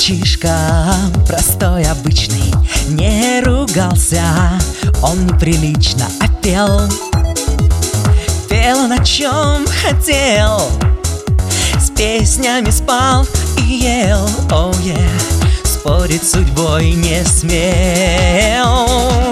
Мальчишка простой, обычный, не ругался, он неприлично пел. Пел он о чем хотел, с песнями спал и ел. Oh yeah. Спорить с судьбой не смел.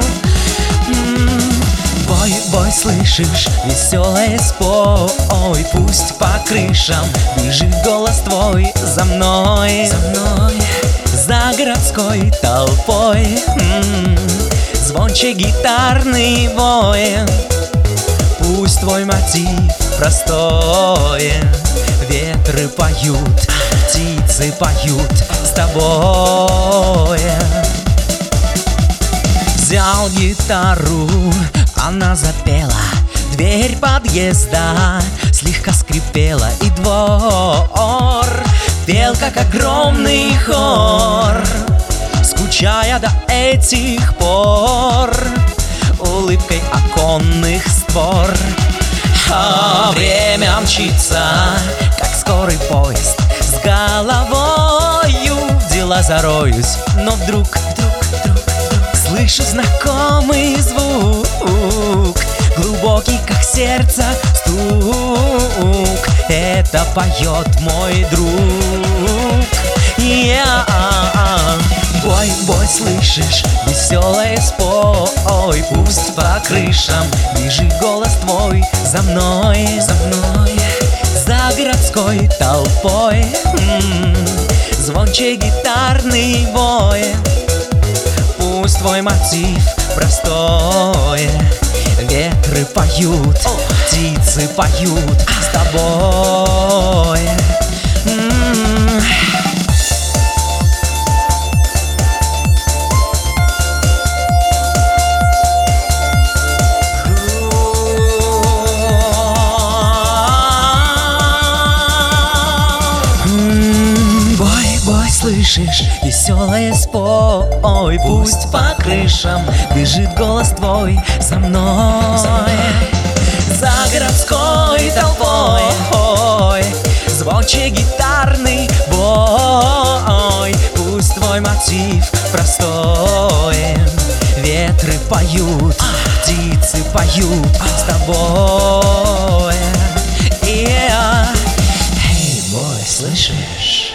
Бой, бой, слышишь, веселый спой, пусть по крышам бежит голос твой за мной, за городской толпой. Звонче гитарный вой, пусть твой мотив простой. Ветры поют, птицы поют с тобой. Взял гитару, она запела, дверь подъезда слегка скрипела, и двор пел, как огромный хор, скучая до этих пор улыбкой оконных створ. А время мчится, как скорый поезд, с головою в дела зароюсь, но вдруг слышу знакомый звук, глубокий, как сердце, стук. Это поет мой друг. Бой, бой, слышишь, веселый спой, пусть по крышам бежит голос твой за мной, за городской толпой. Звонче гитарный вой, пусть твой мотив простой. Ветры поют, птицы поют с тобой. Слышишь, веселый спой, пусть по крышам бежит голос твой за мной, за городской толпой. Звонче гитарный бой, пусть твой мотив простой. Ветры поют, птицы поют с тобой. Эй, бой, слышишь?